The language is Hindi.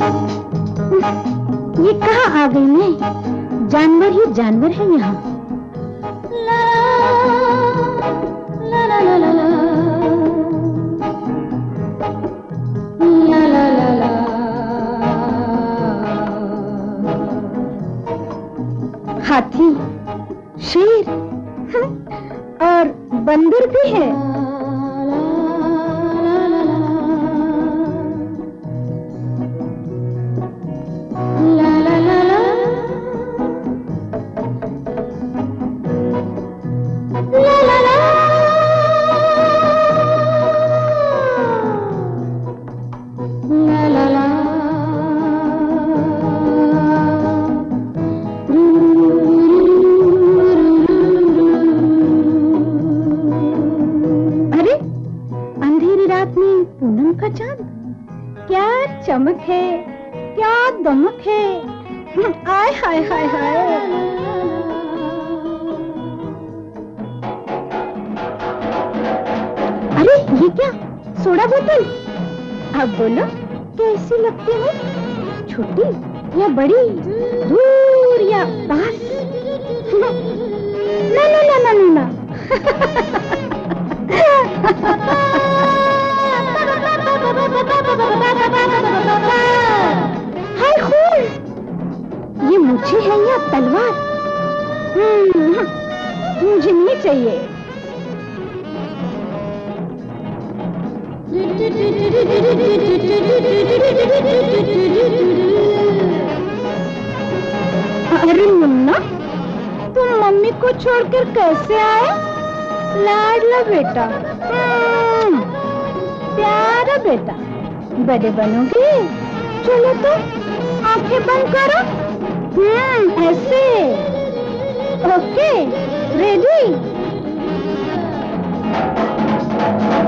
ये कहाँ आ गई मैं? जानवर ही जानवर है यहाँ। ला ला ला ला ला ला ला ला ला। हाथी, शेर और बंदर भी है। चमक है, क्या दमक है। आय हाय हाय हाय। अरे ये क्या, सोडा बोतल? अब बोलो कैसी लगती है? छोटी या बड़ी, दूर या पास? ना ना ना ना ना ना। हाय खून, ये मुझे है या तलवार? मुझे नहीं चाहिए। अरे मुन्ना, तुम मम्मी को छोड़कर कैसे आए? लाडला बेटा, प्यारा बेटा, बड़े बनोगे। चलो तो आंखें बंद करो। ऐसे। Okay, ready?